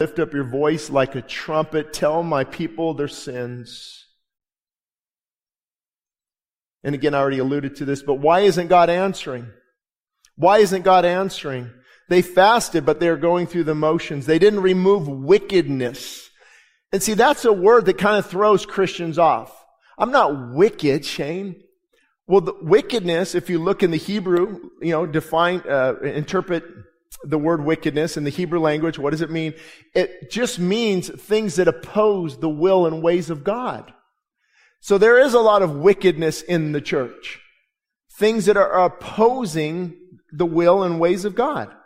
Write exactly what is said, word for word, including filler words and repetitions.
Lift up your voice like a trumpet. Tell my people their sins. And again, I already alluded to this, but why isn't God answering? Why isn't God answering? They fasted, but they're going through the motions. They didn't remove wickedness. And see, that's a word that kind of throws Christians off. I'm not wicked, Shane. Well, the wickedness, if you look in the Hebrew, you know, define, uh, interpret the word wickedness in the Hebrew language, what does it mean? It just means things that oppose the will and ways of God. So there is a lot of wickedness in the church. Things that are opposing the will and ways of God.